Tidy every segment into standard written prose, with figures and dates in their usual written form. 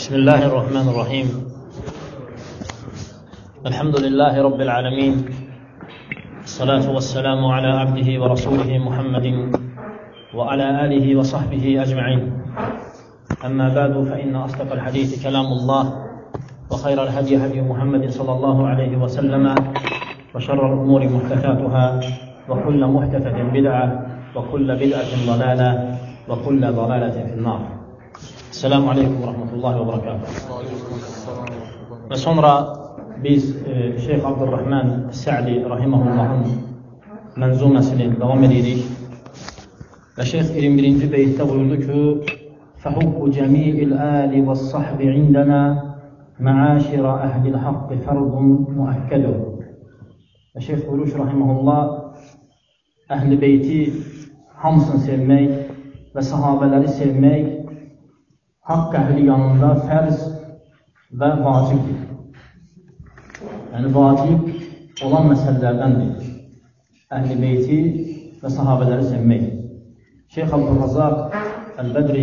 بسم الله الرحمن الرحيم. الحمد لله رب العالمين، الصلاة والسلام على عبده ورسوله محمد وعلى آله وصحبه أجمعين. أما بعد، فإن أصدق الحديث كلام الله، وخير الهدي هدي محمد صلى الله عليه وسلم، وشر الأمور محدثاتها، وكل محدثة بدعة، وكل بدعة ضلالة، وكل ضلالة في النار. Selamun Aleyküm ve Rahmetullahi ve Berekatuhu. Ve sonra biz Şeyh Abdurrahman Sa'di Rahimahullah'ın mənzuməsini devam edirik. Ve Şeyh 21. beytdə buyurdu ki: فَحُبُّ جَمِيعِ الْآلِ وَالصَّحْبِ عِنْدَنَا مَعَاشِرَ أَهْلِ الْحَقِّ فَرْضٌ مُؤَكَّدٌ. Ve Şeyh buyurur Rahimahullah, Əhl-i Beyti hamısını sevmək və sahabələri sevmək haqq əhli yanında fərz və vacibdir. Yəni vacib olan məsələlərdəndir Əhl-i Beyti və sahabələri sevmək. Şeyh Abdurrazaq Əl-Bədri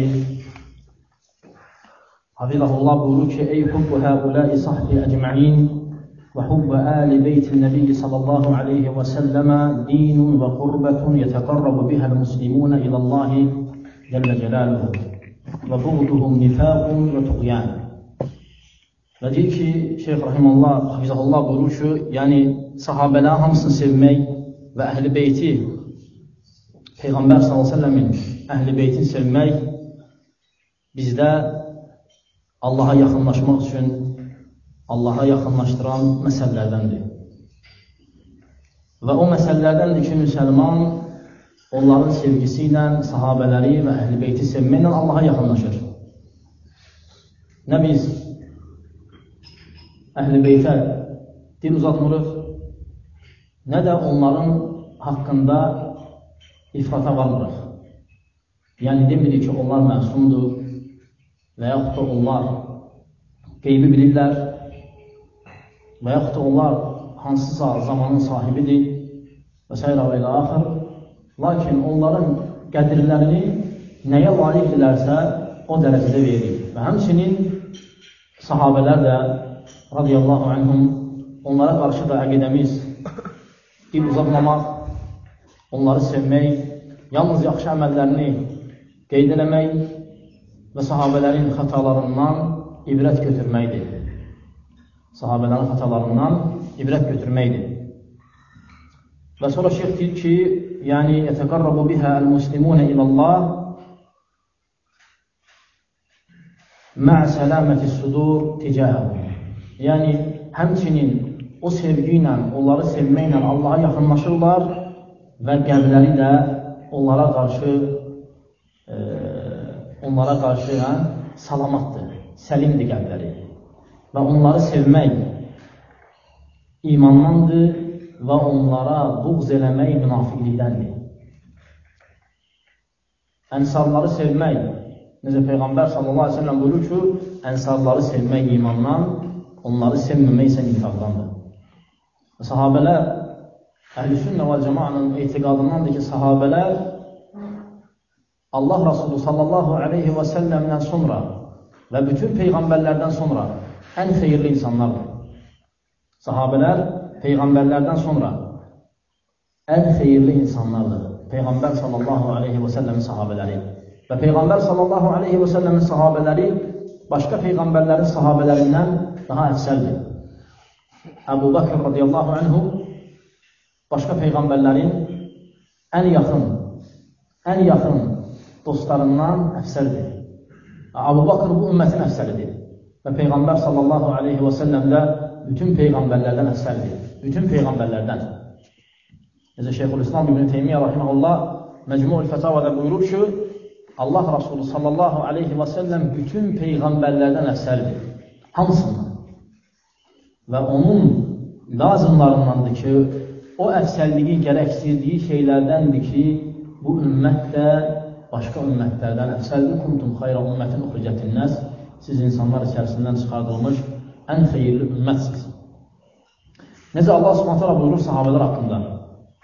Hafizahullah buyurur ki: Ey hubbu həuləi sahbi əcməin və hubbu əli beyti nəbiyyi sallallahu aleyhi və səlləmə dinun və qurbətun yətəqarrabu bihəl muslimunə ilallahi cəllə cəlaluhu və buğduhum nifaqun və tuğyan. Və deyir ki, Şeyh Rahimullah, Hafizahullah buyurur ki, yəni sahabələr hamısını sevmək və Əhl-i Beyti, Peyğəmbər s.ə.v-in Əhl-i Beytini sevmək bizdə Allaha yaxınlaşmaq üçün Allaha yaxınlaşdıran məsələlərdəndir. Və o məsələlərdəndir ki, müsəlman onların sevgisi ilə, sahabələri və Əhl-i Beyti sevməklə Allaha yaxınlaşır. Nə biz Əhl-i Beytə dil uzatmırıq, nə də onların haqqında ifrata varmırıq. Yəni demirik ki, onlar məsumdur və yaxud da onlar qeybi bilirlər və yaxud da onlar hansısa zamanın sahibidir və s. və ilə axır. Lakin onların qədirlərini nəyə layiqdirlərsə o dərəcədə verir. Və həmçinin sahabələr də radiyallahu anhum, onlara qarşı da əqidəmiz dil uzatmamaq, onları sevmək, yalnız yaxşı əməllərini qeyd eləmək və sahabələrin xətalarından ibrət götürməkdir. Sahabələrin xətalarından ibrət götürməkdir. Və sonra şeyh deyir ki, yəni yətəqarrabu bihə əl-muslimunə ilallah mə'ə sələməti sudur ticahəhu. Yəni həmçinin o sevgi ilə, onları sevməklə Allaha yaxınlaşırlar və qəlbləri də onlara qarşı salamatdır, səlimdir qəlbləri. Və onları sevmək imandandır və onlara buğz eləmək münafiqlikdəndir. Ənsarları sevmək, necə Peyğəmbər s.ə.v buyurur ki, ənsarları sevmək imandan, onları sevməmək isə nifaqdandır. Sahabələr, Əhl-i-Sünnə və Cəmaənin etiqadındandır ki, sahabələr Allah Rasulü sallallahu aleyhi və səlləmdən sonra və bütün Peyğəmbərlərdən sonra ən xeyirli insanlardır. Sahabələr Peyğəmbərlərdən sonra ən xeyirli insanlardır. Peyğəmbər sallallahu aleyhi və səlləmin sahabələri. Və Peyğəmbər sallallahu aleyhi və səlləmin sahabələri başqa Peyğəmbərlərin sahabələrindən daha əfsəldir. Əbu Bakr radiyallahu anhu başqa Peyğəmbərlərin ən yaxın dostlarından əfsəldir. Əbu Bakr bu ümmətin əfsəlidir. Və Peyğəmbər sallallahu aleyhi və səlləm də bütün Peyğəmbərlərdən əfsəldir. Bütün Peyğəmbərlərdən. Necə Şeyxülislam İbn Teymiyyə Rahiməhullah Məcmu-ül Fətavada buyurur ki, Allah Rasulü sallallahu aleyhi və səlləm bütün Peyğəmbərlərdən əfsəldir. Hamısından. Və onun lazımlarındandır ki, o əfsəlliyi gərəksdirdiyi şeylərdəndir ki, bu ümmət də başqa ümmətlərdən əfsəldir. Kuntum xayra ümmətin uxricətin-nəs, siz insanlar içərisindən çıxardılmış ən xeyirli ümmətsiniz. Necə Allah Subhanahu buyurur sahabələr haqqında?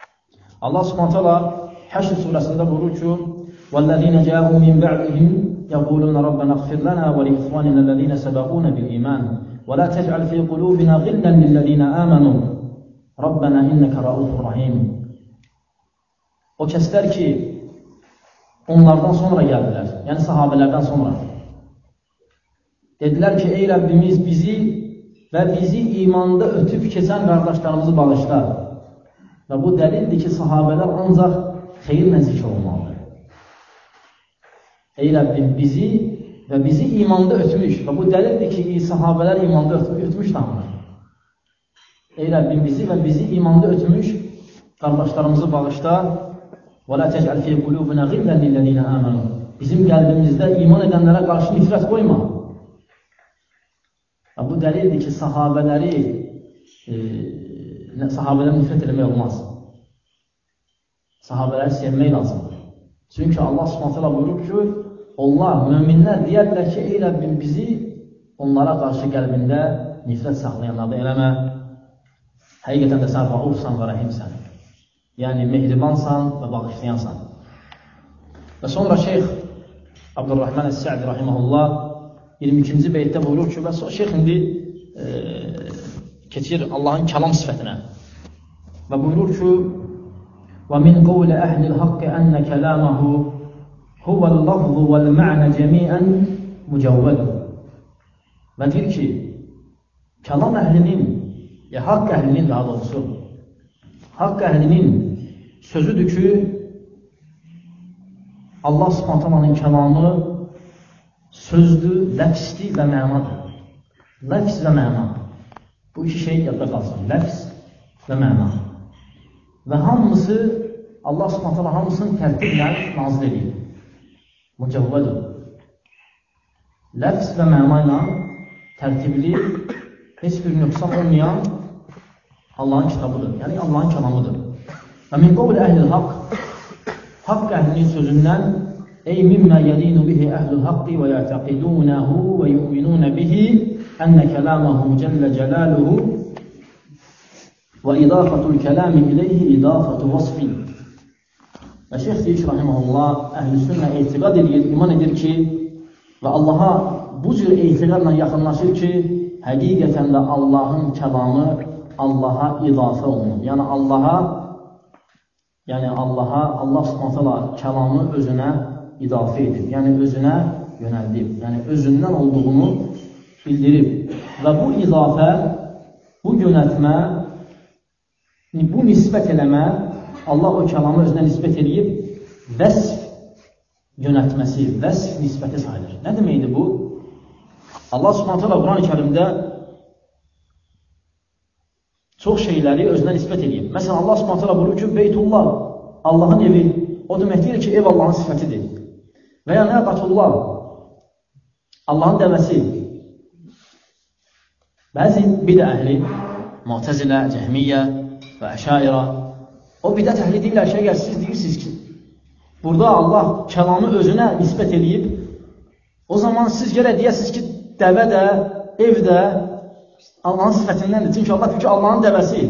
Allah Subhanahu Həşr surəsində buyurur ki: "Vəllezîne câ'û min ba'dihim يقولون ربنا اغفر لنا ولإخواننا الذين سبقونا بالإيمان ولا تجعل في قلوبنا غلا للذين آمنوا ربنا إنك رؤوف رحيم. O kəslər ki, onlardan sonra gəldilər, yəni sahabələrdən sonra. Dedilər ki, ey Rəbbimiz bizi və bizi imanda ötüb keçən qardaşlarımızı bağışla. Və bu dəlildir ki, sahabələr ancaq xeyirlə zikr olmalıdır. Ey Rəbbim bizi və bizi imanda ötmüş və bu dəlildir ki, sahabələr imanda ötmüş tamamdır. Ey Rəbbim bizi və bizi imanda ötmüş qardaşlarımızı bağışla. وَلَا تَجْعَلْ فِي قُلُوبِنَا غِلًّا لِلَّذِينَ آمَنُوا. Bizim qəlbimizdə iman edənlərə qarşı nifrət qoyma. Bu dəlildir ki, sahabələrə nifrət eləmək olmaz. Sahabələri sevmək lazımdır. Çünki Allah Subhanahu buyurur ki, onlar, möminlər deyərlər ki, ey Rəbbim bizi onlara qarşı qəlbində nifrət saxlayanlarda eləmə. Həqiqətən də sən raufsan və rəhimsən. Yəni, mehribansan və bağışlayansan. Və sonra Şeyx Abdurrahman Əs-Sə'di rahiməhullah 22-ci beytdə buyurur ki, və Şeyx indi keçir Allahın kəlam sifətinə və buyurur ki, وَمِنْ قَوْلِ أَهْلِ الْحَقِّ أَنَّ كَلَامَهُ هُوَ اللَّفْظُ وَالْمَعْنَ جَمِيعًا مُجَوَّدٌ. Və deyir ki, kəlam əhlinin, haqq əhlinin daha doğrusu, haqq əhlinin sözüdür ki, Allah Subhanahu kəlamı sözdür, ləfsdir və mənadır. Ləfs və məna. Bu iki şey yadda qalsın. Ləfs və məna. Və hamısı, Allah Subhanahu hamısını tərtiblə nazil edir. Mücəvvədur. Ləfs və məna ilə tərtibli, heç bir nöqsan olmayan Allahın kitabıdır. Yəni Allahın kəlamıdır. Və min qovl əhlil haqq, haqq əhlinin sözündən ey mimmə yəlinu bihi əhlil haqqi və yətəqidunəhu və yu'minunə bihi ənə kələməhu cəllə cəlaluhu və idafətul kələmi iləyhi idafətu vasfin. Və Şeyx deyir ki, rahiməhullah, əhl-i sünnə etiqad edir, iman edir ki, və Allaha bu cür etiqadla yaxınlaşır ki, həqiqətən də Allahın kəlamı Allaha idafə olunur. Yəni Allah Subhanahu kəlamı özünə idafə edib, yəni özünə yönəldib, yəni özündən olduğunu bildirib. Və bu idafə, bu yönəltmə, bu nisbət eləmə, Allah o kəlamı özünə nisbət edib, vəsf yönəltməsi, vəsf nisbəti sayılır. Nə deməkdir bu? Allah Subhanahu Quran-ı Kərimdə çox şeyləri özünə nisbət edib. Məsələn, Allah Subhanahu buyurur ki, Beytullah, Allahın evi, o deməkdir ki, ev Allahın sifətidir. Və ya Nəqatullah, Allahın dəvəsi. Bəzi bidə əhli, Mu'təzilə, Cəhmiyyə və Əşairə, o bidət əhli deyirlər ki, əgər siz deyirsiniz ki, burada Allah kəlamı özünə nisbət edib, o zaman siz gərək deyəsiniz ki, dəvə də, ev də Allahın sifətindəndir. Çünki Allah deyir ki, Allahın dəvəsi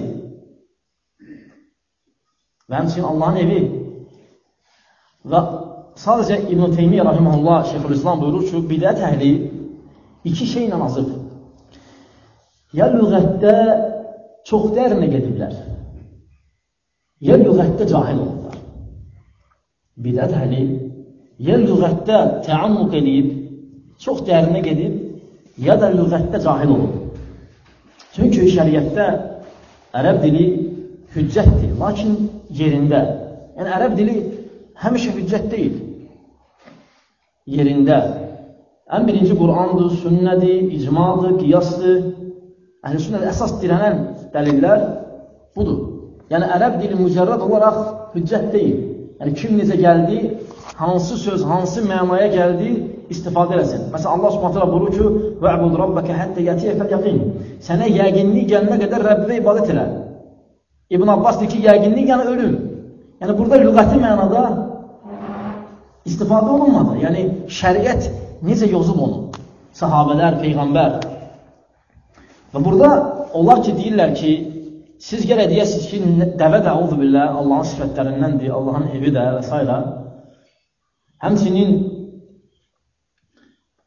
və həmçinin Allahın evi. Və sadəcə İbn-i Teymiyyə rahiməhullah, Şeyxülislam buyurur ki, bidət əhli iki şeylə azıb. Ya lüğətdə çox dərinə gediblər, ya lüğətdə cahil olurlar. Bidət əhli ya lüğətdə təammuq edib, çox dərinə gedib, ya da lüğətdə cahil olur. Çünki şəriətdə ərəb dili hüccətdir, lakin yerində. Yəni, ərəb dili həmişə hüccət deyil. Yerində. Ən birinci Qur'andır, sünnədir, icmadır, qiyasdır. Əhl-i sünnədə əsas dirənən dəlillər budur. Yəni, ərəb dili mücərrəd olaraq hüccət deyil. Yəni, kim necə gəldi, hansı söz, hansı mənaya gəldi, istifadə eləsin. Məsələn, Allah Subhanahu buyurur ki, "Və'bud rabbaka hatta yatiyakal yaqin." Sənə yəqinlik gələnə qədər Rəbbinə ibadət elə. İbn Abbas deyir ki, yəqinlik yəni ölüm. Yəni burada lüğəti mənada istifadə olunmadı. Yəni şəriət necə yozub onu? Sahabələr, peyğəmbər. Və burada onlar ki deyirlər ki, siz gərək deyəsiniz ki, dəvə də əuzu billah Allahın sifətlərindəndir, Allahın evi də və s. Həmçinin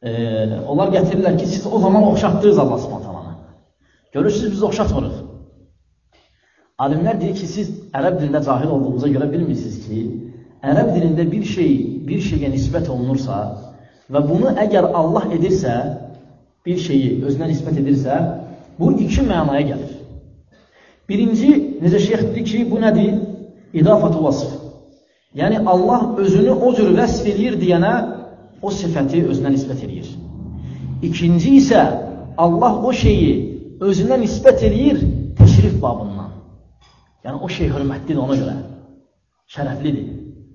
onlar gətirirlər ki, siz o zaman oxşatdınız Allah Subhanahu. Görürsünüz, biz oxşatmırıq. Alimlər deyir ki, siz ərəb dilində cahil olduğunuza görə bilmirsiniz ki, ərəb dilində bir şeyə nisbət olunursa və bunu əgər Allah edirsə, bir şeyi özünə nisbət edirsə, bu iki mənaya gəlir. Birinci, necə şeyx dedi ki, bu nədir? İdafatu vasf. Yəni, Allah özünü o cür vəsf edir deyənə, o sifəti özünə nisbət edir. İkinci isə, Allah o şeyi özünə nisbət edir təşrif babından. Yəni, o şey hörmətlidir ona görə, şərəflidir.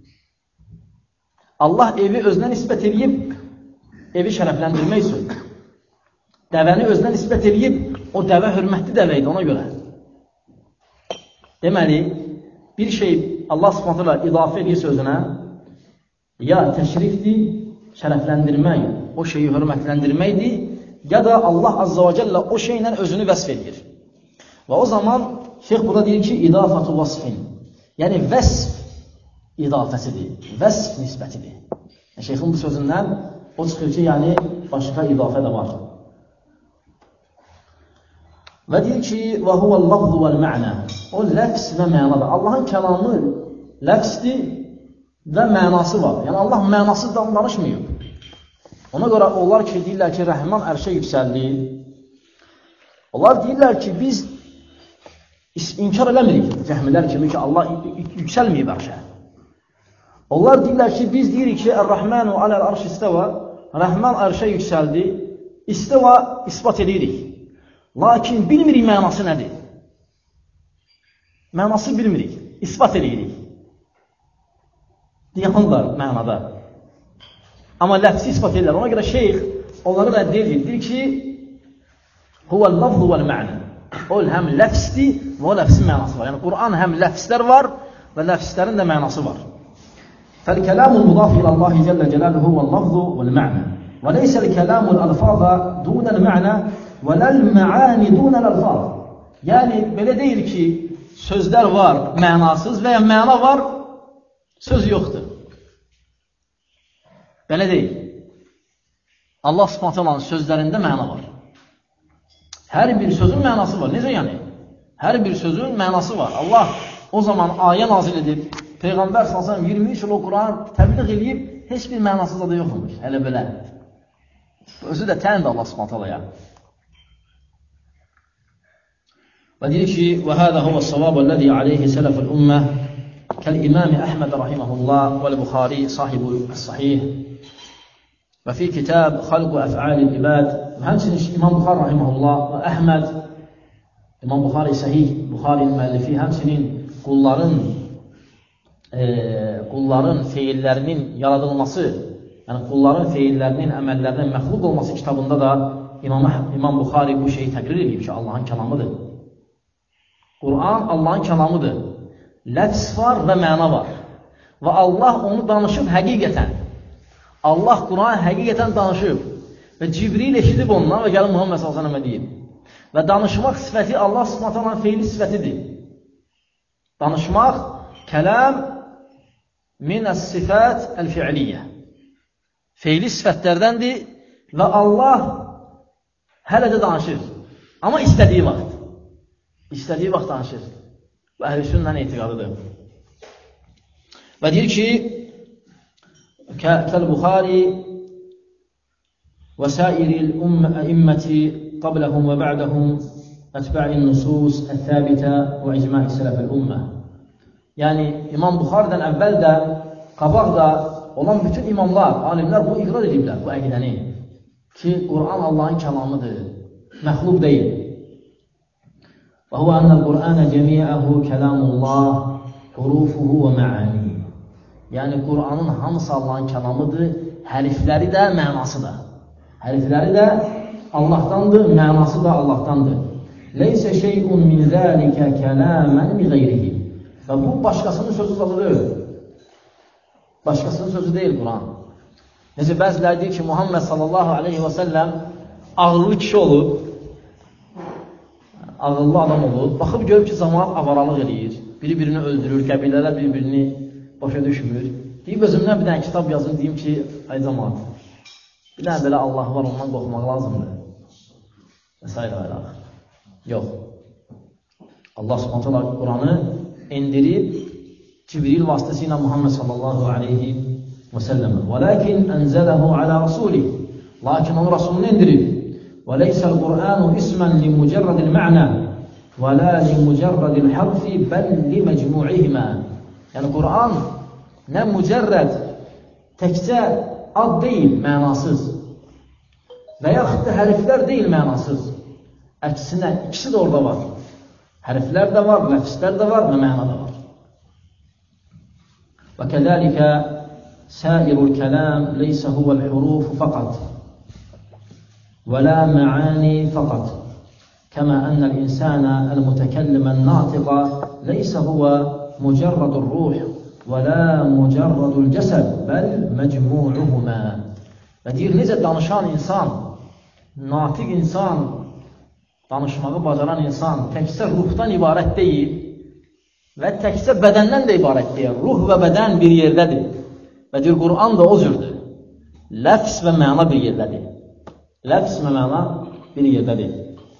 Allah evi özünə nisbət edib, evi şərəfləndirmək üçün. Dəvəni özünə nisbət edib, o dəvə hörmətli dəvə idi ona görə. Deməli, bir şey Allah Subhanahu idafə edirsə özünə, ya təşrifdir, şərəfləndirmək, o şeyi hörmətləndirməkdir, ya da Allah Azza və Cəllə o şeylə özünü vəsf edir. Və o zaman şeyx burada deyir ki, idafatu vasfin, yəni vəsf idafəsidir, vəsf nisbətidir. Şeyxin bu sözündən o çıxır ki, yəni başqa idafə də var. Və deyir ki, və huvəl-lafzu vəl-mə'nə, o ləfs və mənadır. Allahın kəlamı ləfsdir və mənası var. Yəni, Allah mənasız danışmıyor. Ona görə onlar ki, deyirlər ki, Rəhman ərşə yüksəldir. Onlar deyirlər ki, biz inkar eləmirik, cəhmilər kimi ki, Allah yüksəlməyib ərşə. Onlar deyirlər ki, biz deyirik ki, Ər-Rəhmənu aləl-ərş istəvə, Rəhman ərşə yüksəldi, istəvə ispat edirik. Lakin bilmirik mənası nədir? Mənası bilmirik, ispat edirik. Deyənlər mənada. Amma ləfsi ispat edirlər. Ona görə şeyx onları rədd edir. Deyir ki, huvəl-lafzu vəl-mə'nə. O həm ləfsdir və o ləfsin mənası var. Yəni, Quran həm ləfslər var və ləfslərin də mənası var. فالكلام المضاف إلى الله جل جلاله هو اللفظ والمعنى وليس الكلام الألفاظ دون المعنى ولا المعاني دون الألفاظ. Yəni, belə deyil ki, sözlər var, mənasız və ya məna var, söz yoxdur. Belə deyil. Allah Subhanahu sözlərində məna var. Hər bir sözün mənası var. Necə yəni? Hər bir sözün mənası var. Allah o zaman ayə nazil edib, Peyğəmbər sallallahu 23 il o Quran təbliğ edib, heç bir mənasız da yoxmuş. Hələ belə. Özü də təndir Allah Subhanahu-ya. Və deyir ki, və hədə huvəs-savabul-ləzi aleyhi sələful-ümmə kəl-İmam Əhməd rahiməhullah vəl-Buxari sahibu-s-sahih və fi kitab xalqu əf'alil-ibad. Həmçinin İmam Buxari rahiməhullah və Əhməd, İmam Buxari sahih, Buxarinin müəllifi, həmçinin qulların feillərinin yaradılması, yəni qulların feillərinin, əməllərinin məxluq olması kitabında da İmam Buxari bu şeyi təqrir edib ki, Allahın kəlamıdır. Quran Allahın kəlamıdır. Ləfs var və məna var. Və Allah onu danışıb həqiqətən. Allah Quran həqiqətən danışıb. Və Cibril eşidib ondan və gəlin Muhammed s.ə.və deyib. Və danışmaq sifəti Allah s.ə.və feili sifətidir. Danışmaq, kələm minəs-sifət əl-fi'liyyə. Feili sifətlərdəndir və Allah hələ də danışır. Amma istədiyi vaxt. İstədiyi vaxt danışır. Və əhl-i-sünnənin etiqadıdır. Və deyir ki, kəl-Buxari və sairil-ümməti qabləhum və bə'dəhum ətbə'in nusus ət-təbitə və icma'i sələfəl-ümmə. Yəni, İmam Buxaridən əvvəl də, qabaq da olan bütün imamlar, alimlər bu iqrar ediblər, bu əqidəni ki, Quran Allahın kəlamıdır, məxluq deyil. Və huvə ənəl Qur'anə cəmiyyəhu kəlamullah, hurufuhu və mə'ani. Yəni, Quranın hamısı Allahın kəlamıdır, hərfləri də, mənası da. Hərfləri də Allahdandır, mənası da Allahdandır. Leysə şeyun min zəlikə kələmən mi qeyrihi. Və bu, başqasının sözü deyil. Başqasının sözü deyil Quran. Necə bəziləri deyir ki, Muhammed sallallahu aleyhi və səlləm ağıllı kişi olub, ağıllı adam olub, baxıb görüb ki, zaman avaralıq eləyir, biri-birini öldürür, qəbilələr bir-birini başa düşmür. Deyib, özümdən bir dənə kitab yazın, deyim ki, ay cəmaat, Bir dənə belə Allah var, ondan qorxmaq lazımdır. Və s. Yox. Allah Subhanahu taala Quranı indirib Cibril vasitəsilə Muhammed sallallahu aleyhi və səlləmə. وَلَكِنْ أَنْزَلَهُ عَلَى رَسُولِهِ Lakin onu Rasulunu indirib. وَلَيْسَ الْقُرْآنُ إِسْمًا لِمُجَرَّدِ الْمَعْنَى وَلَا لِمُجَرَّدِ الْحَرْفِ بَلْ لِمَجْمُعِهِمَا Yəni Quran nə mücərrəd, təkcə ad deyil, mənasız və yaxud da hərflər deyil, mənasız. Əksinə, ikisi də orada var. Hərflər də var, ləfslər də var və məna da var. Və kəzəlikə sâirul kələm leysə huvəl huruf faqat və la məani faqat kəmə ənəl insənə əl-mütəkəllimən natiqə leysə huvə mücərradul ruh və la mücərradul cəsəd bəl məcmu'uhumə. Və deyir, necə danışan insan, natiq insan, danışmağı bacaran insan təkcə ruhdan ibarət deyil və təkcə bədəndən də ibarət deyil. Ruh və bədən bir yerdədir. Və deyir, Quran da o cürdür. Ləfs və məna bir yerdədir. Ləfs və məna bir yerdədir.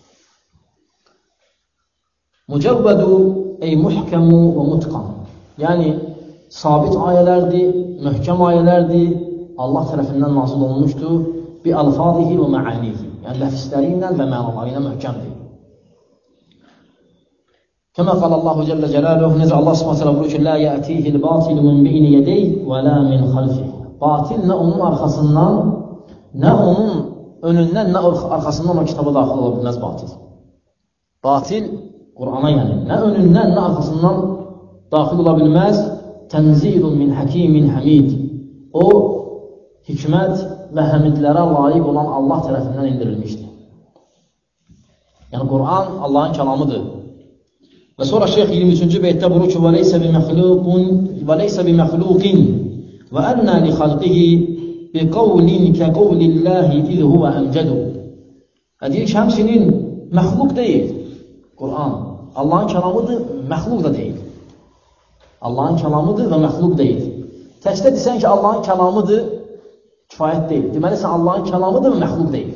Mücəvvədu ey muhkəmu və mutqan. Yəni, sabit ayələrdir, möhkəm ayələrdir, Allah tərəfindən nazil olmuşdur. Bi alfadihi və məanihi. Yəni, ləfsləri ilə və mənaları ilə möhkəmdir. Kəmə qal Allahu Cəllə Cəlaluhu, necə Allah s.ə.v buyurur ki, لا يأتيه الباطل من بين يديه ولا من خلفه. Batil nə onun arxasından, nə onun önündən, nə arxasından o kitaba daxil ola bilməz batil. Batil, Qur'ana yəni, nə önündən, nə arxasından daxil ola bilməz. Tənzilun min həkimin həmid. O, hikmət və həmidlərə layiq olan Allah tərəfindən indirilmişdir. Yəni, Qur'an Allahın kəlamıdır. Və sonra şeyx 23-cü beytdə buyurur ki, وَلَيْسَ بِمَخْلُوقٍ وَأَنَّا لِخَلْقِهِ بِقَوْلٍ كَقَوْلِ اللّٰهِ إِذْ هُوَ أَمْجَدُ. Deyir ki, həmsinin məxluq deyil Qur'an. Allahın kəlamıdır, məxluq da deyil. Allahın kəlamıdır və məxluq deyil. Təkdə desən ki, Allahın kəlamıdır, kifayət deyil. Deməli, sən Allahın kəlamıdır və məxluq deyil.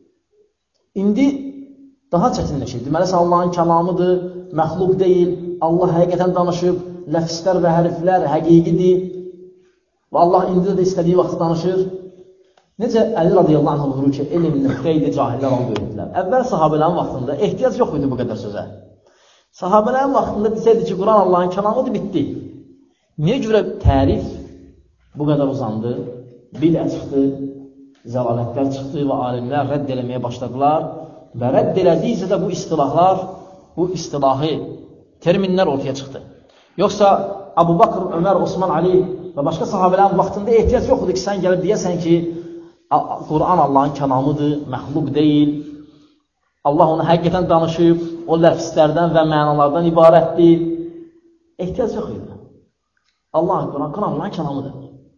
İndi daha çətinləşir. Deməli, sən Allahın kəlamıdır, məxluq deyil, Allah həqiqətən danışıb, ləfslər və hərflər həqiqidir və Allah indi də istədiyi vaxt danışır. Necə Əli radiyallahu anh buyurur ki, elm nöqtəydi, cahillər onu böyüdülər. Əvvəl sahabələrin vaxtında ehtiyac yox idi bu qədər sözə. Sahabələrin vaxtında desəydi ki, Quran Allahın kəlamıdır, bitdi. Niyə görə tərif bu qədər uzandı, bilə çıxdı, zəlalətlər çıxdı və alimlər rədd eləməyə başladılar və rədd elədiysə də bu istilahlar, bu istilahi terminlər ortaya çıxdı. Yoxsa Abu Bakr, Ömər, Osman, Ali və başqa sahabələrin vaxtında ehtiyac yox idi ki, sən gəlib deyəsən ki, Quran Allahın kəlamıdır, məxluq deyil, Allah onu həqiqətən danışıb, o ləfslərdən və mənalardan ibarətdir. Ehtiyac yox idi. Quran Allahın kəlamıdır.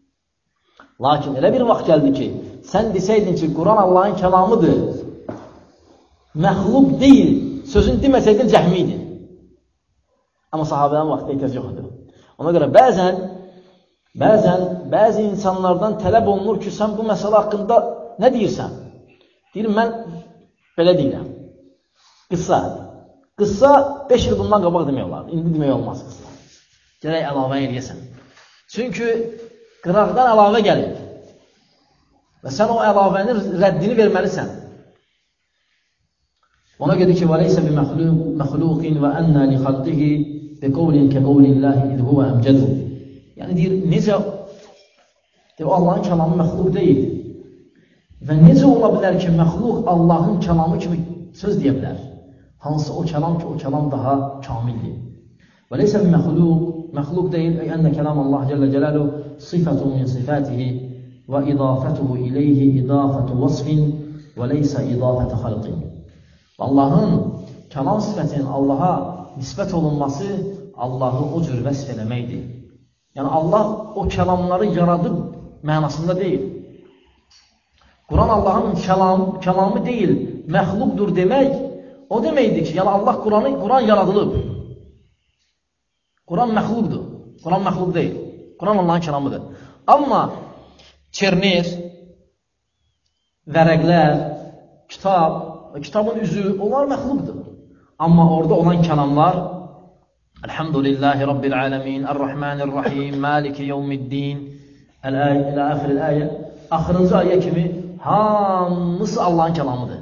Lakin elə bir vaxt gəldi ki, sən desəydin ki, Quran Allahın kəlamıdır, məxluq deyil, sözün deməsəydin cəhmi idi. Amma sahabələrin vaxtında ehtiyac yox idi. Ona görə bəzi insanlardan tələb olunur ki, sən bu məsələ haqqında nə deyirsən? Deyir, mən belə deyirəm. Qıssa 5 il bundan qabaq demək olar. İndi demək olmaz qıssa. Gərək əlavə eləyəsən. Çünki qıraqdan əlavə gəlir. Və sən o əlavənin rəddini verməlisən. Ona görə ki, وَلَيْسَ بِمَخْلُوقٍ وَأَنَّا لِخَلْقِهِ بِقَوْلٍ كَقَوْلِ اللّٰهِ إِذْ هُوَ أَمْجَدُ. Yəni deyir, necə Allahın kəlamı məxluq deyil. Və necə ola bilər ki, məxluq Allahın kəlamı kimi söz deyə bilər? Hansı o kəlam ki, o kəlam daha kamildir. وَلَيْسَ بِمَخْلُوق deyil. Ənnə kəlam Allah Cəllə Cəlaluhu sıfatun min sifatihi və idafətuhu iləyhi idafətu vasfin və leysə idafətə xalqin. Allahın kəlam sifətinin Allaha nisbət olunması Allahı o cür vəsf eləməkdir. Yəni Allah o kəlamları yaradıb mənasında deyil. Quran Allahın kəlamı deyil, məxluqdur demək, o deməkdir ki, yəni Allah Quran yaradılıb. Quran məxluqdur. Quran məxluq deyil. Quran Allahın kəlamıdır. Amma Çerner, vərəqlər, kitabın üzü, onlar məxluqdur. Amma orada olan kəlamlar Elhamdülillahi Rabbil Alemin, Ar-Rahmanir-Rahim, Maliki Yevmiddin, ilə axiril ayə, axırıncı ayə kimi hamısı Allahın kəlamıdır.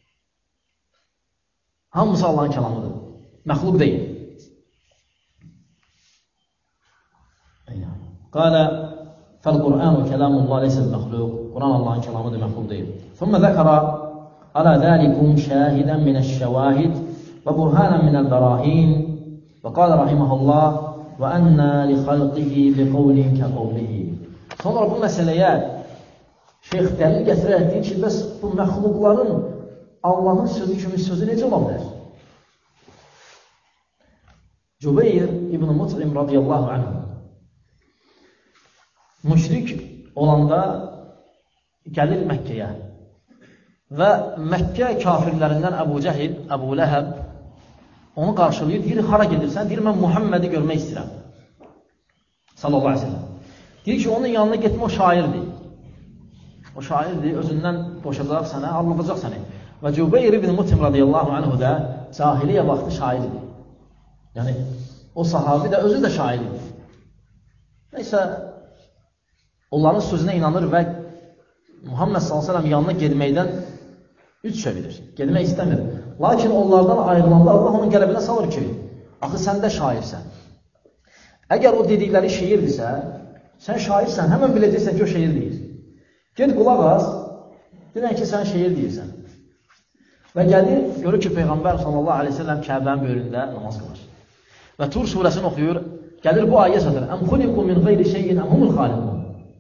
Hamısı Allahın kəlamıdır. Məxluq deyil. Qalə فالقرآن كلام الله ليس بمخلوق قرآن الله كلامه مخلوق دير ثم ذكر على ذلك شاهدا من الشواهد وبرهانا من البراهين وقال رحمه الله وأن لخلقه بقول كقوله sonra bu məsələyə şeyx dəlil gətirərək deyir ki, bəs bu məxluqların Allahın sözü kimi sözü necə ola bilər? Cübeyr ibn Mut'im radiyallahu anh müşrik olanda gəlir Məkkəyə və Məkkə kafirlərindən Əbu Cəhil, Əbu Ləhəb onu qarşılayır, deyir, hara gedirsən? Deyir, mən Muhammədi görmək istəyirəm. Sallallahu aleyhi ve sellem. Deyir ki, onun yanına getmə o şairdir. O şairdir, özündən boşacaq sənə, anlatacaq səni. Və Cübeyr ibn Mut'im radiyallahu anhu da cahiliyyə vaxtı şairdir. Yəni, o sahabi də özü də şairdir. Neysə, onların sözünə inanır və Muhammed s.ə.v yanına gedməkdən üç çevirir. Gedmək istəmir. Lakin onlardan ayrılanda Allah onun qəlbinə salır ki, axı sən də şairsən. Əgər o dedikləri şeirdirsə, sən şairsən, həmən biləcəksən ki, o şeir deyir. Ged qulaq az, denən ki, sən şeir deyirsən. Və gəlir, görür ki, Peyğəmbər s.ə.v Kəbənin böyründə namaz qılır. Və Tur surəsini oxuyur, gəlir bu ayə satır. Əm xuliqu min qeyri şeyin əm humul xaliqun.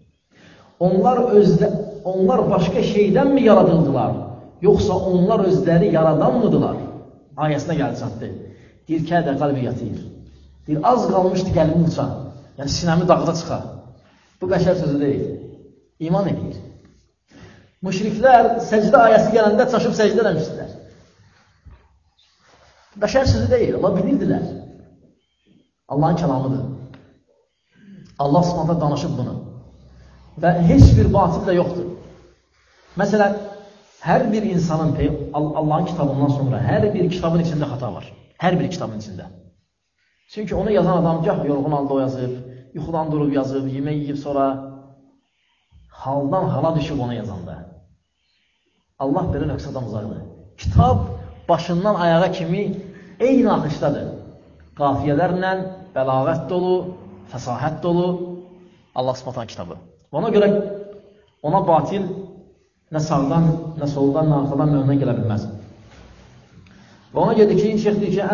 Onlar başqa şeydənmi yaradıldılar, yoxsa onlar özləri yaradanmıdılar? Ayəsinə gəldi çatdı. Deyir, kədə qalbi yatıyır. Deyir, az qalmışdı qəlbimi uça. Yəni, sinəmi dağda çıxar. Bu qəşər sözü deyil. İman edir. Müşriklər səcdə ayəsi gələndə çaşıb səcdə eləmişdilər. Bəşər sözü deyil, amma bilirdilər. Allahın kəlamıdır. Allah s.ə.v danışıb bunu. Və heç bir batil də yoxdur. Məsələn, hər bir insanın Allahın kitabından sonra hər bir kitabın içində xata var. Hər bir kitabın içində. Çünki onu yazan adam gah yorğun halda o yazıb, yuxudan durub yazıb, yemək yiyib sonra haldan hala düşüb onu yazanda. Allah belə nöqsədən uzaqdır. Kitab başından ayağa kimi eyni axışdadır. Qafiyələrlə, bəlağət dolu, fəsahət dolu Allah s.ə.v kitabı. Ona görə ona batil nə sağdan, nə soldan, nə arxadan, nə öndən gələ bilməz. Və ona görə ki, şeyx deyir ki,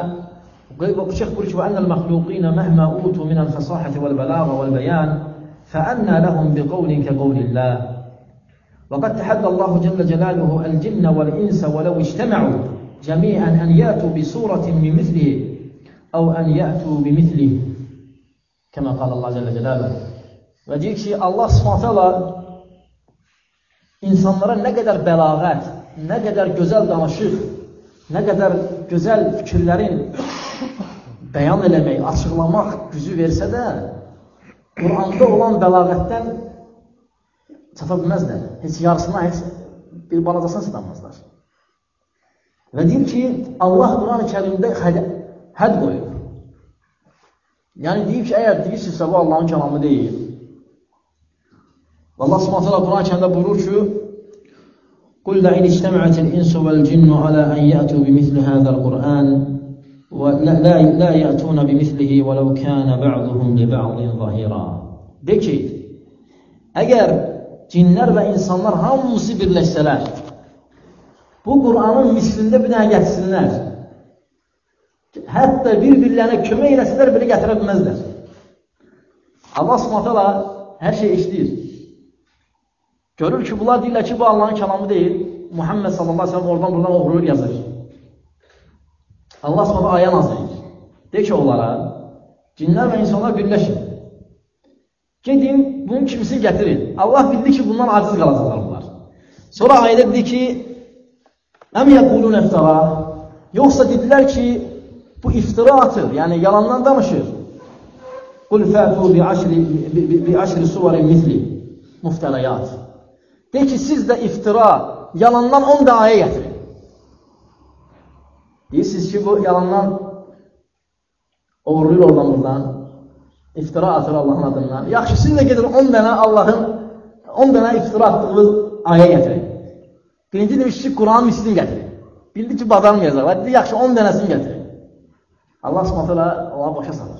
şeyx buyur ki, وَأَنَّ الْمَخْلُوقِينَ مَهْمَا أُوتُوا مِنَ الْفَصَاحَةِ وَالْبَلَاغَ وَالْبَيَانِ فَأَنَّى لَهُمْ بِقَوْلٍ كَقَوْلِ اللَّهِ وَقَدْ تَحَدَّى اللَّهُ جَلَّ جَلَالُهُ الْجِنَّ وَالْإِنسَ وَلَوْ اجْتَمَعُوا جَمِيعًا أَنْ يَأْتُوا بِصُورَةٍ مِنْ مِثْلِهِ أَوْ أَنْ يَأْتُوا بِمِثْلِهِ كَمَا قال الله جل جلاله. Və deyir ki, Allah s.ə.v insanlara nə qədər bəlağət, nə qədər gözəl danışıq, nə qədər gözəl fikirlərin bəyan eləmək, açıqlamaq gücü versə də, Quranda olan bəlağətdən çata bilməzlər. Heç yarısına, heç bir balacasına sıdanmazlar. Və deyir ki, Allah Quran-ı Kərimdə hədd qoyub. Yəni deyib ki, əgər deyirsinizsə bu Allahın kəlamı deyil. Allah s.ə.v Quran-ı Kərimdə buyurur ki, قُلْ لَئِنِ اجْتَمَعَتِ الْإِنسُ وَالْجِنُّ عَلَى أَنْ يَأْتُوا بِمِثْلِ هَذَا الْقُرْآنِ لَا يَأْتُونَ بِمِثْلِهِ وَلَوْ كَانَ بَعْضُهُمْ لِبَعْضٍ ظَهِيرًا. De ki, əgər cinlər və insanlar hamısı birləşsələr, bu Qur'anın mislində bir dənə gətirsinlər, hətta bir-birlərinə kömək eləsələr belə gətirə bilməzlər. Allah s.ə.v hər şey eşidir. Görür ki, bunlar deyirlər ki, bu Allahın kəlamı deyil. Muhammed s.ə.v oradan buradan oxuyur, yazır. Allah s.ə.v ayə nazir edir. De ki, onlara, cinlər və insanlar birləşin. Gedin, bunun kimisini gətirin. Allah bildi ki, bundan aciz qalacaqlar bunlar. Sonra ayədə dedi ki, Əm yəqulun əftara, yoxsa dedilər ki, bu iftiraatır, yəni yalandan danışır. Qul fətu bi aşri suvarin misli muftərayat. De ki, siz də iftira, yalandan 10 da ayə gətirin. Deyirsiniz ki, bu yalandan uğurluyur oradan buradan, iftira atır Allahın adından. Yaxşı, siz də gedir 10 dənə Allahın, 10 dənə iftira atdığınız ayə gətirin. Birinci demiş ki, Quranın mislini gətirin. Bildi ki, badarmayacaqlar. Dedi, yaxşı, 10 dənəsini gətirin. Allah s.ə.v. ona başa salır.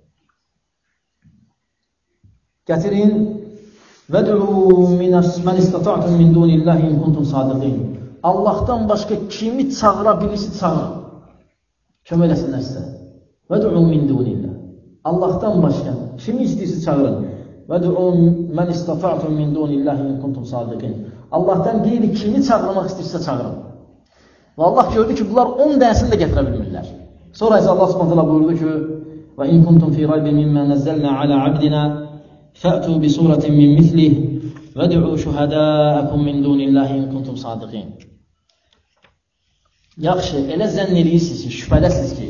Gətirin, وَدْعُوا مَنْ اِسْتَطَعْتُمْ مِنْ دُونِ اللّٰهِ اِنْ كُنْتُمْ صَادِقِينَ. Allah'tan başqa kimi çağırabilirsin, çağırın. Kömək eləsinlər sizə. وَدْعُوا مِنْ دُونِ اللّٰهِ. Allah'tan başqa kimi istəyirsin, çağırın. وَدْعُوا مَنْ اِسْتَطَعْتُمْ مِنْ دُونِ اللّٰهِ اِنْ كُنْتُمْ صَادِقِينَ. Allah'tan qeyri kimi çağırmaq istəyirsə, çağırın. Və Allah gördü ki, bunlar 10 dənəsini də gətirə bilmirlər. Sonra isə Allah s.ə.v. buyurdu ki, وَاِنْ كُنْتُمْ فِي رَيْبٍ مِمَّا نَزَّلْنَا عَلَى عَبْدِنَا فَأْتُوا بِسُورَةٍ مِّن مِثْلِهِ وَدْعُوا شُهَدَاءَكُمْ مِنْ دُونِ اللّٰهِ اِنْ كُنْتُمْ صَادِقِينَ. Yaxşı, elə zənn edirsiniz ki, şübhədəsiniz ki,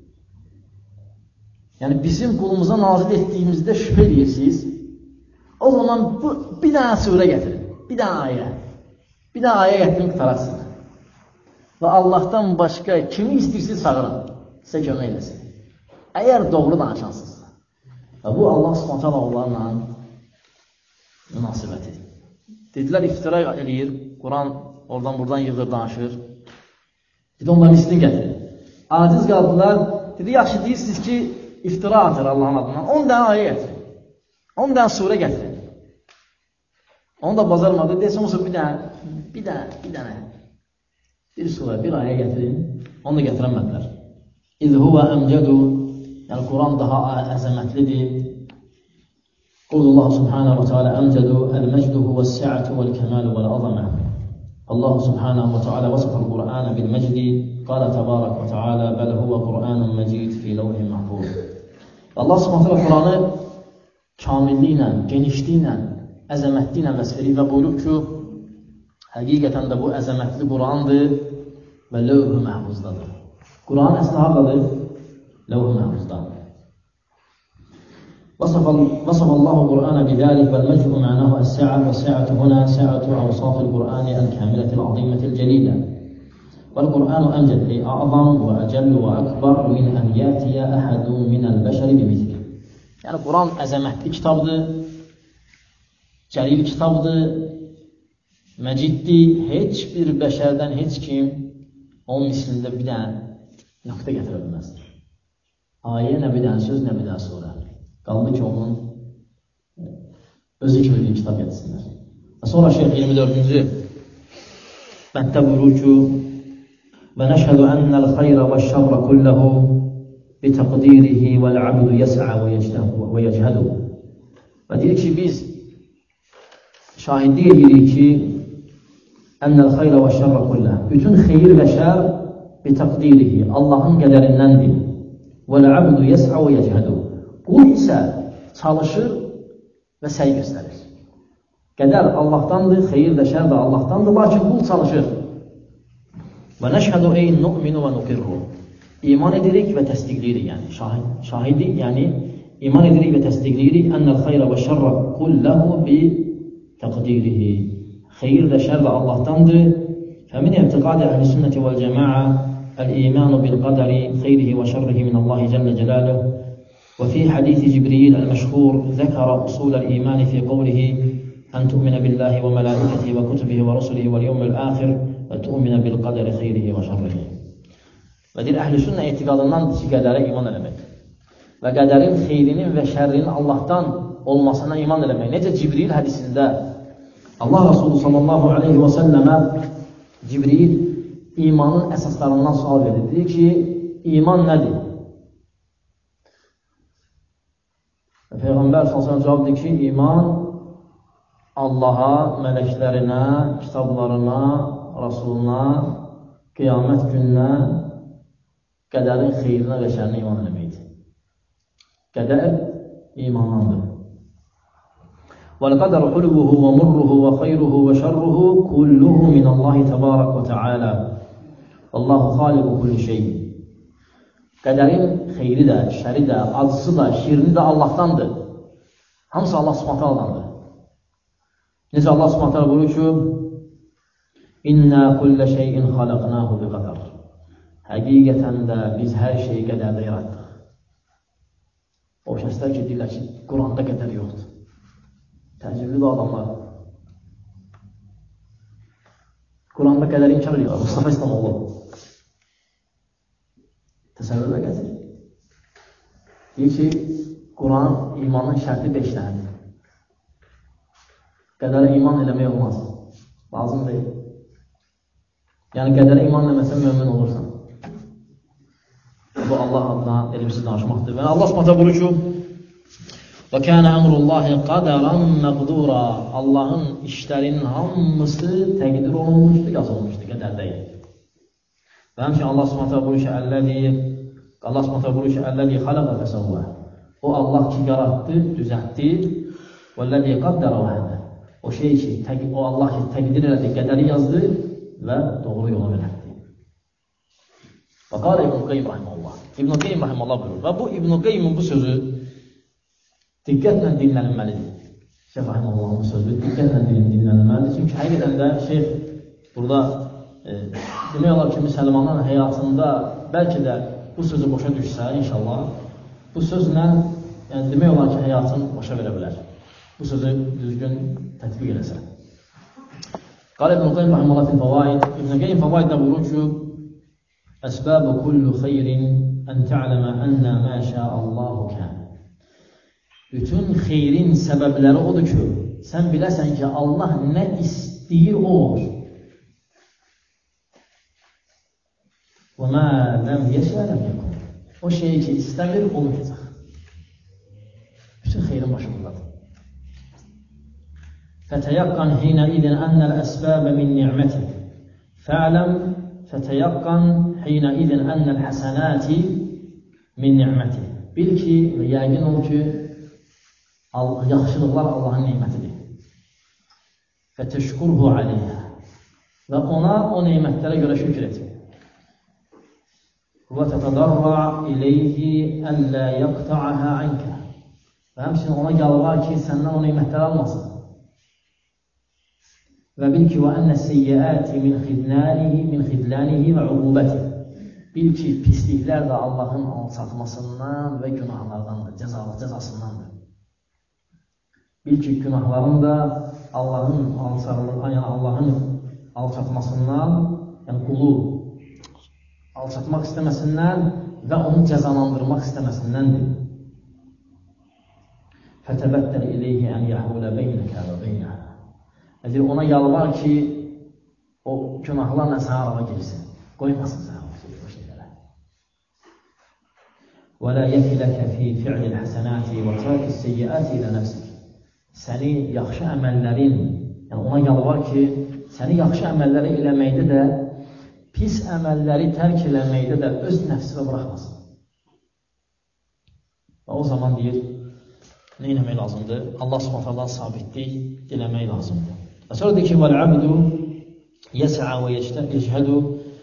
yəni bizim qulumuza nazil etdiyimizdə şübhə edirsiniz, o zaman bir dənə surə gətirin, bir dənə ayə. Bir dənə ayə gətirin, qutararsın. Və Allah'tan başqa kimi istəyirsiniz, çağırın, sizə kömək eləsin. Əgər doğru danışansınızsa. Və bu Allah s.ə.v. onlarla münasibətidir. Dedilər, iftira eləyir, Quran oradan buradan yığır, danışır. Dedi, onların mislini gətirir. Aciz qaldılar, dedi, yaxşı deyirsiniz ki, iftira atır Allah'ın adından, 10 dənə ayə gətirin, 10 dənə surə gətirin. Onu da bazarmadı, desin, olsa bir dənə, bir surə, bir ayə gətirin, onu da gətirəmədilər. İz huvə əmcədu, yəni Quran daha əzəmətlidir. Qulullah subhanahu wa ta'ala əmcədu, əl-məcdu huvəs-sə'atu vəl-kəmalu vəl-azamə. Allah subhanahu wa ta'ala vasıfəl Qur'anə bil-məcdi, qalə təbarək və ta'ala, bəl huvə Qur'anun məcid fi ləvh-i mahfuz. Allah subhanahu wa ta'ala Quranı kamilliklə, genişliklə, əzəmətliklə vəsf edir və buyurur ki, həqiqətən də bu əzəmətli Qurandır və ləvh-i məhfuzdadır. Quran əsli hardadır? Ləvh-i məhfuzdadır. وصف الله القرآن بذلك والمجد معناه السعة والسعة هنا سعة أوصاف القرآن الكاملة العظيمة الجليلة والقرآن أمجد أي أعظم وأجل وأكبر من أن يأتي أحد من البشر بمثله. Yani Quran əzəmətli kitabdır, cəlil kitabdır, məciddir, heç bir bəşərdən heç kim onun mislində bir dənə nöqtə gətirə bilməzdir. Ayə nə bir dənə söz, nə bir dənə surə. Qaldı ki, onun özü kimi bir kitab gətirsinlər. Sonra Şeyh 24-cü bənddə buyurur ki, və nəşhədu ənəl xayrə və şəbrə kulləhu bitəqdirihi vəl-abdu yəs'a və yəchədu. Və deyir ki, biz şahidlik edirik ki, ənəl xayrə və şəbrə kulləhu, bütün xeyir və şər bitəqdirihi, Allahın qədərindəndir. Vəl-abdu yəs'a və yəchədu. Qul isə çalışır və səy göstərir. Qədər Allahdandır, xeyir və şər də Allahdandır, lakin qul çalışır. Və nəşhədu ey nu'minu və nuqirru. İman edirik və təsdiqləyirik, yəni şahidi, yəni iman edirik və təsdiqləyirik. Ənəl xayrə və şərrə kulləhu bi təqdirihi. Xeyir və şər də Allahdandır. Fəmin ətiqadə əhl-i sünnəti vəl-cəmaə əl-imanu bil-qədəri xeyrihi və şərrihi minəllahi cəllə cəlaluhu. وفي حديث جبريل المشهور ذكر أصول الإيمان في قوله أن تؤمن بالله وملائكته وكتبه ورسله واليوم الآخر وتؤمن بالقدر خيره وشره. Və deyir, əhl-i sünnə etiqadındandır ki, qədərə iman eləmək və qədərin xeyrinin və şərrinin Allahdan olmasına iman eləmək. Necə Cibril hədisində Allah Resulü sallallahu aleyhi və səlləmə Cibril imanın əsaslarından sual verir. Deyir ki, iman nədir? Peyğəmbər s.ə.v cavab edir ki, iman Allaha, mələklərinə, kitablarına, Rasuluna, qiyamət gününə, qədərin xeyrinə və şərinə iman eləməkdir. Qədər imanlandır. وَالْقَدَرُ حُلُوهُ وَمُرُّهُ وَخَيْرُهُ وَشَرُّهُ كُلُّهُ مِنَ اللّٰهِ تَبَارَكَ وَتَعَالَى وَاللّٰهُ خَالِقُ كُلِّ شَيْءٍ. Qədərin xeyri də, şəri də, acısı da, şirini də Allahdandır. Hamısı Allah subhanətəalədandır. Necə Allah Subhanahu taala buyurur ki: "İnna kulla şeyin xalaqnahu biqadar." Həqiqətən də biz hər şeyi qədərdə yaratdıq. O şəxslər ki, deyirlər ki, Quranda qədər yoxdur. Təcrübəli adamlar. Quranda qədər inkar edir. Mustafa İslamoğlu. Təsəvvürlə gətir. Deyir ki, Quran imanın şərti 5 dənədir. Qədərə iman eləmək olmaz. Lazım deyil. Yəni qədərə iman eləməsən mömin olursan. Bu Allah adına elimsiz danışmaqdır. Və Allah Subhanahu buyurur ki: "Və kana emrullahi qadaran məqdura." Allahın işlərinin hamısı təqdir olunmuşdu, yazılmışdı, qədər deyil. Və həmçinin Allah Subhanahu buyurur ki: "Əlləzi xalaqa fəsəvvə." O Allah ki yaratdı, düzəltdi. "Vəllazi qaddara vəhdə." O şey ki, o Allah ki təqdir elədi, qədəri yazdı və doğru yola yönəltdi. Və qala İbn Qayyim rahimehullah. İbn Qayyim rahimehullah buyurur. Və bu İbn Qayyimin bu sözü diqqətlə dinlənilməlidir. Şeyx rahimehullahın sözü diqqətlə dinlənilməlidir. Çünki həqiqətən də şeyx burada demək olar ki, müsəlmanların həyatında bəlkə də bu sözü başa düşsə inşallah, bu sözlə yəni demək olar ki, həyatını başa verə bilər. Bu sözü düzgün tətbiq eləsə. Qala İbn Qayyim rahimehullah fil Fawaid. İbn Qayyim Fawaiddə buyurur ki: "Əsbəbu kullu xeyrin ən ta'lama anna ma şa'allahu kan." Bütün xeyrin səbəbləri odur ki, sən biləsən ki, Allah nə istəyir o olur. Və mə ləm yeşə ləm yekun. O şeyi ki, istəmir, olmayacaq. Bütün xeyrin başındadır. Fətəyəqqan hinə idin ənəl əsbəbə min ni'məti. Fə'ləm fətəyəqqan hinə idin ənəl həsənəti min ni'məti. Bil ki, və yəqin ol ki, yaxşılıqlar Allahın neymətidir. Fətəşkurhu aleyhə. Və ona o neymətlərə görə şükür et. Və tətədarra iləyhi əllə yəqta'əhə ənkə. Və həmçinin ona yalvar ki, səndən o neymətləri almasın. Və bil ki, və ənə seyyəəti min xidlənihi və uqubəti. Bil ki, pisliklər də Allahın alçatmasından və günahlardandır, cəzasındandır. Bil ki, günahların da Allahın alçatmasından, yəni qulu alçatmaq istəməsindən və onu cəzalandırmaq istəməsindəndir. Fətəbəttəl iləyhi ən yəhvulə beynəkə və beynəhə. Ona yalvar ki, o günahlarla sənə araba girsin. Qoymasın sənə o şeylərə. Və lə yəkiləkə fi fi'lil həsənəti və tərkis seyyəəti ilə nəfsik. Səni yaxşı əməllərin, yəni ona yalvar ki, səni yaxşı əməlləri eləməkdə də, pis əməlləri tərk eləməkdə də öz nəfsinə buraxmasın. Və o zaman deyir, nə eləmək lazımdır? Allah Subhanahu sabitlik diləmək lazımdır. Və sonra deyir ki, vəl-abdu yəs'a və yəchədu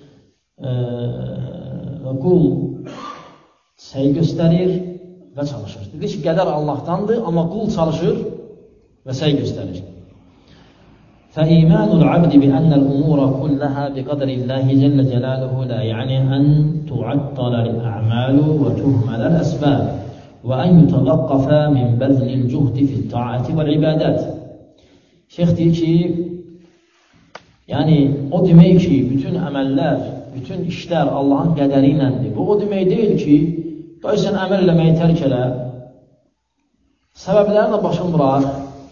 və qul səy göstərir və çalışır. Deyir ki, qədər Allahdandır, amma qul çalışır və səy göstərir. فإيمان العبد بأن الأمور كلها بقدر الله جل جلاله لا يعني أن تعطل الأعمال وتهمل الأسباب وأن يتوقف من بذل الجهد في الطاعة والعبادات. Şeyh deyir ki, yəni o demək ki, bütün əməllər, bütün işlər Allahın qədəri iləndir. Bu o demək deyil ki, sən əməl eləməyi tərk elə, səbəblərini də başın bıraq,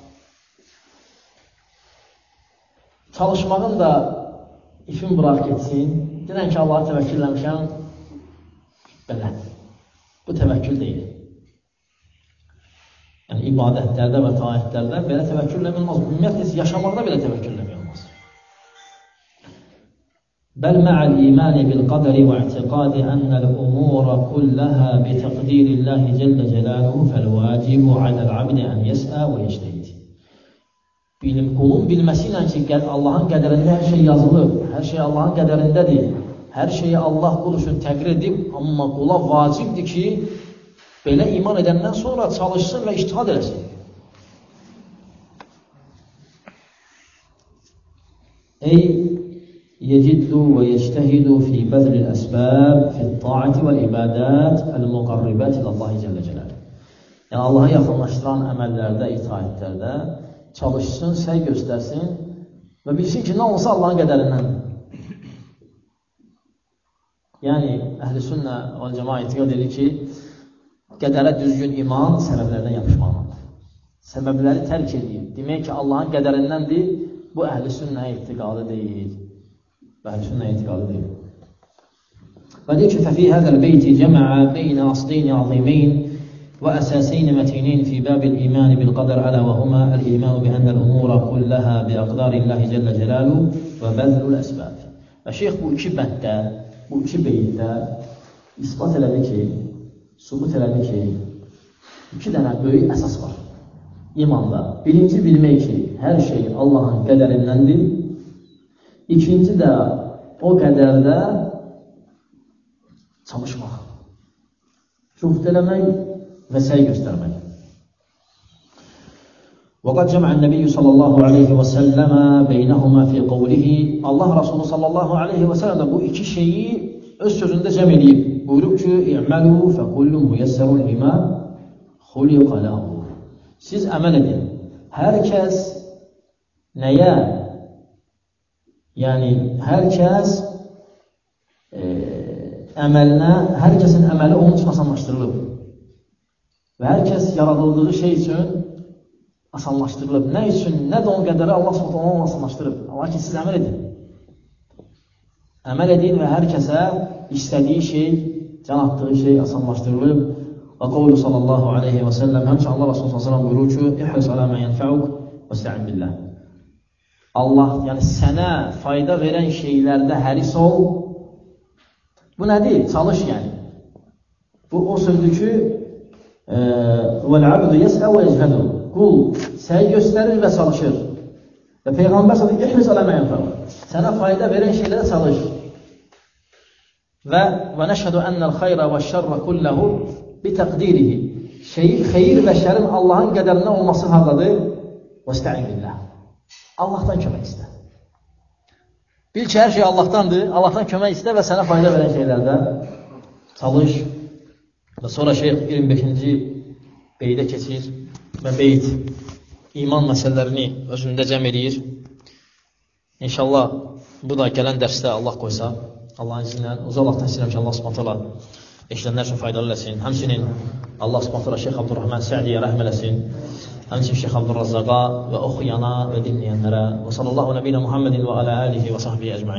çalışmağın da ifin bıraq getsin, denən ki, Allah'a təvəkkül eləmişəm, belə. Bu təvəkkül deyil. Yəni, ibadətlərdə və taatlərdə belə təvəkkül eləmək olmaz. Ümumiyyətlə, yaşamaqda belə təvəkkül eləmək olmaz. Bəl mə'əl imani bil qadri və i'tiqadi ənəl umura kullaha bi təqdirillahi cəllə cəlaluhu fəl-vacibu aləl abdi ən yəs'a və yectəhid. Qulun bilməsi ilə ki, Allahın qədərində hər şey yazılıb, hər şey Allahın qədərindədir, hər şeyi Allah qul üçün təqrir edib, amma qula vacibdir ki, belə iman edəndən sonra çalışsın və ictihad eləsin. Ey yeciddu və yectehidu fi bəzlil əsbəb fi taati və ibadət əl-muqarribət iləllahi cəllə cəlal. Yəni Allaha yaxınlaşdıran əməllərdə, itaətlərdə çalışsın, səy göstərsin və bilsin ki, nə olsa Allahın qədərindəndir. Yəni, əhl-i sünnə və cəmaə etiqad edir ki, qədərə düzgün iman səbəblərdən yapışmaqdır. Səbəbləri tərk edir. Demək ki, Allahın qədərindəndir, bu əhl-i sünnə etiqadı deyil. Və əhl-i sünnə etiqadı deyil. Və deyir ki, fəfi həzəl beyti cəməə beynə asdeyni azimeyn və əsaseyni mətinin fi bəbil imani bil qadər ələ və huma əl-imanu bi ənəl umura kulləhə bi əqdarillahi cəllə cəlalu və bəzlul əsbəb. Və şeyx bu iki bənddə, bu iki beytdə ispat elədi ki, sübut elədi ki, iki dənə böyük əsas var imanda. Birinci, bilmək ki, hər şey Allahın qədərindəndir. İkinci də o qədərdə çalışmaq, cühd eləmək və səy göstərmək. وقد جمع النبي صلى الله عليه وسلم بينهما في قوله Allah Resulü sallallahu aleyhi və səlləm bu iki şeyi öz sözündə cəm edib. Buyurub ki, İ'məlu fəkullun müyəssərun limə xuliqə ləhu. Siz əməl edin. Hər kəs nəyə? Yəni, hər kəs əməlinə, hər kəsin əməli onun üçün asanlaşdırılıb. Və hər kəs yaradıldığı şey üçün asanlaşdırılıb. Nə üçün? Nə də onun qədəri Allah s.ə.v. onu asanlaşdırıb. Allah ki, siz əməl edin. Əməl edin və hər kəsə istədiyi şey, can atdığı şey asanlaşdırılıb. Və qovlu sallallahu aleyhi və səlləm həmçə Allah Rasulü s.ə.v. buyurur ki, İhris alə mən yənfəuk və istə'in billah. Allah, yəni sənə fayda verən şeylərdə həris ol. Bu nədir? Çalış yəni. Bu o sözdür ki, وَالْعَبْدُ يَسْأَ وَيَجْهَدُ Qul səy göstərir və çalışır. Və Peyğəmbər s.ə.v. İhris alə mən yənfəuk. Sənə fayda verən şeylərə çalış. Və nəşhədu ennəl xayrə və şərrə kulləhu bitəqdirihi. Xeyir və şərin Allahın qədərindən olması hardadır? Və istə'in billah. Allahdan kömək istə. Bil ki, hər şey Allahdandır. Allahdan kömək istə və sənə fayda verən şeylərdə çalış. Və sonra şeyx 25-ci beydə keçir və beyt iman məsələlərini özündə cəm edir. İnşallah bu da gələn dərsdə Allah qoysa, Allahın izni ilə uzaq vaxtdan istəyirəm ki, Allah subhanətələ eşidənlər üçün faydalı eləsin. Həmçinin Allah subhanətələ Şeyx Abdurrahman Sə'diyə rəhm eləsin. Həmçinin Şeyx Abdurrazzaqa və oxuyana və dinləyənlərə. Və sallallahu nəbiyyə Muhammedin və alə alihi və sahbihi əcmain.